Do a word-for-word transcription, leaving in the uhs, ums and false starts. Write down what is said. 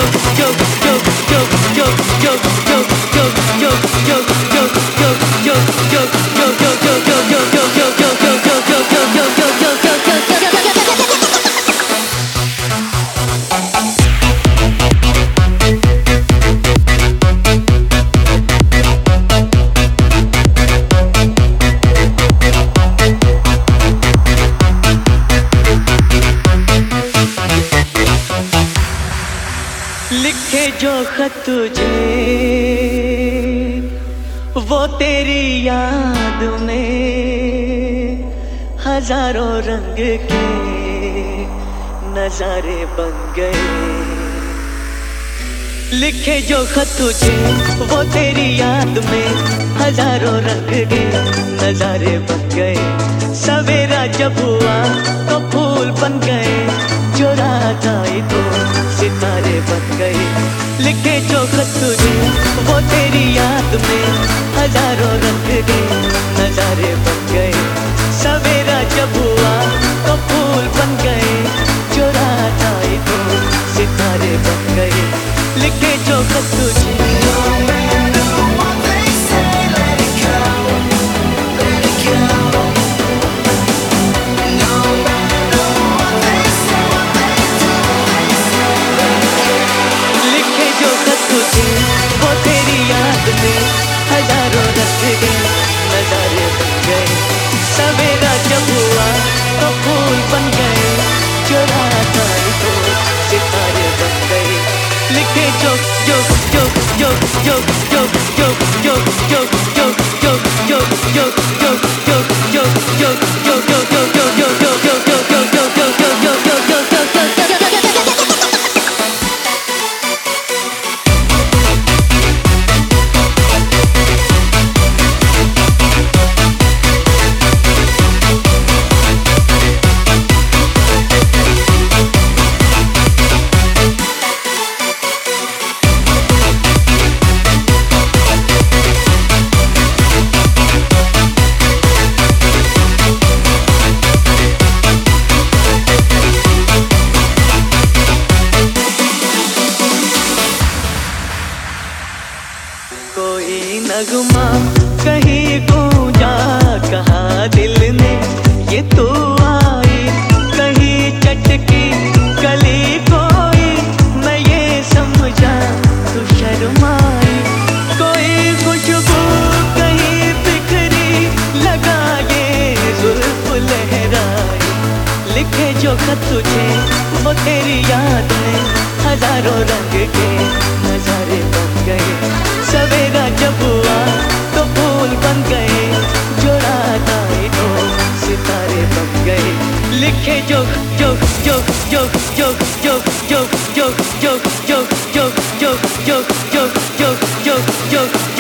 लिखे जो खत तुझे वो तेरी याद में हजारों रंग के नजारे बन गए। लिखे जो खत तुझे वो तेरी याद में हजारों रंग के नजारे बन गए। सवेरा जब हुआ तो फूल बन गए, जो रात आई तो सितारे बन गए। लिखे जो खत तुझे वो तेरी याद में हजारों रंग के नजारे बन गए। सवेरा जब हुआ तो फूल बन गए, जो रात आई तो सितारे बन गए। लिखे जो खत तुझे वो तेरी याद में हजारों रंग के नजारे बन गए। सवेरा जब हुआ तो फूल बन गए, जो रात आई तो सितारे बन गए। लिखे जो जो जो जो जो जो जो जो जो जो जो जो जो जो जो जो जो जो नगमा कहीं गूंजा कहा दिल ने ये तू आई। कहीं चटकी गली कोई मैं ये समझा तू शर्माई। कोई खुशबू कहीं बिखरी लगा ये जुल्फ लहराई। लिखे जो खत तुझे वो तेरी याद में हजारों रंग के नजारे बन गए। सवेरा जब हुआ तो फूल बन गए, जो रात आई तो सितारे बन गए। लिखे जो जो जो जो जो जो जो जो जो जो जो जो जो जो जो जो